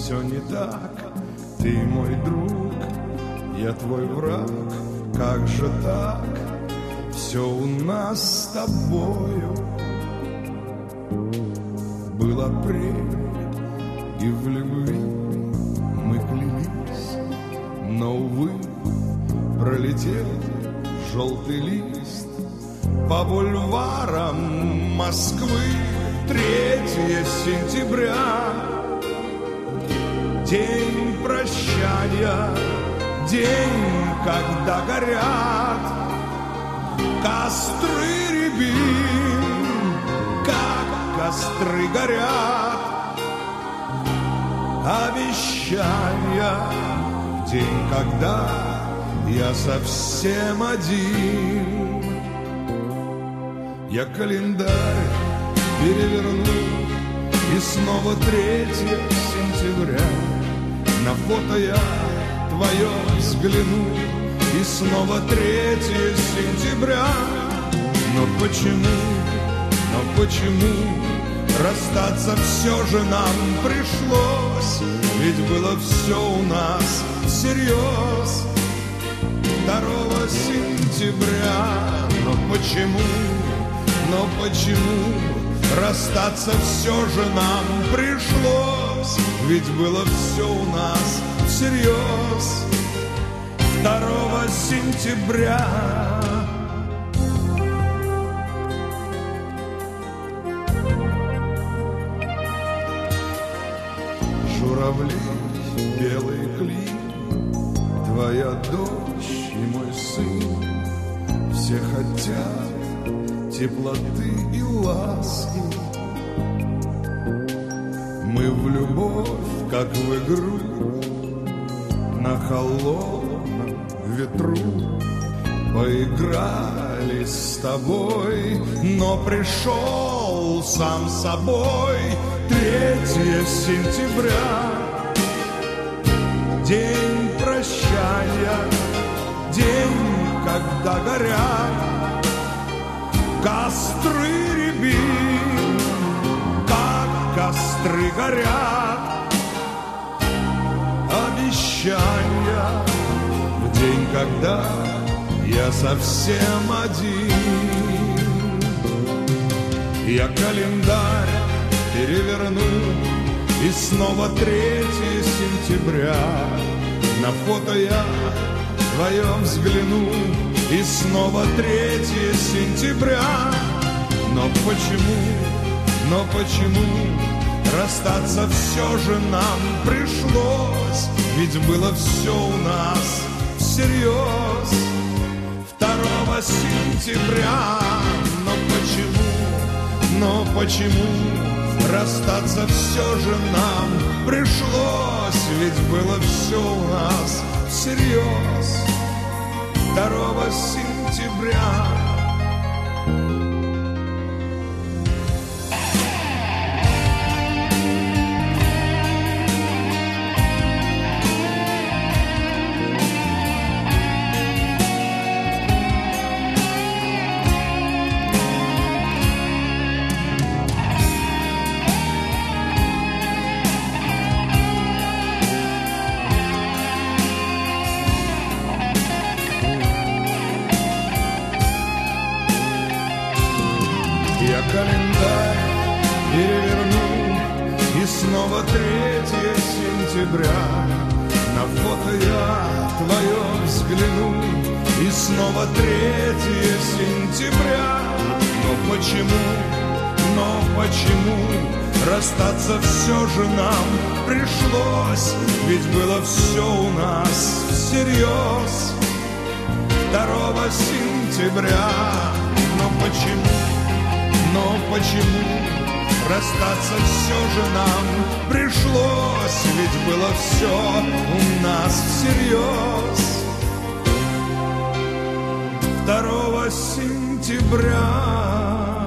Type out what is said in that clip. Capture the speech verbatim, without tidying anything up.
все не так. Ты мой друг, я твой враг. Как же так? Все у нас с тобою был апрель, и в любви мы клялись, но, увы, пролетел желтый лист по бульварам Москвы. Третье сентября, день прощания, день, когда горят костры рябин, как костры горят обещания. День, когда я совсем один. Я календарь переверну, и снова третье сентября. На фото я твое взгляну, и снова третье сентября. Но почему, но почему расстаться все же нам пришлось? Ведь было все у нас всерьез. Второго сентября. Но почему, но почему расстаться все же нам пришлось? Ведь было все у нас всерьез. Второго сентября. Журавли, белый клин, твоя дочь и мой сын. Все хотят теплоты и ласки. Мы в любовь, как в игру, на холодном ветру поиграли с тобой, но пришел сам собой третье сентября. День прощания, день, когда горят костры рябин, как костры горят обещания. В день, когда я совсем один. Я календарь переверну, и снова третье сентября. На фото я твое взгляну, и снова третье сентября. Но почему, но почему расстаться все же нам пришлось? Ведь было все у нас всерьез. Второго сентября. Но почему, но почему расстаться все же нам пришлось? Ведь было все у нас всерьез. Второго сентября. Календарь переверну, и снова третье сентября. На фото я твое взгляну, и снова третье сентября. Но почему, но почему расстаться все же нам пришлось? Ведь было все у нас всерьез. Второго сентября. Но почему, но почему расстаться все же нам пришлось? Ведь было все у нас всерьез. Второго сентября.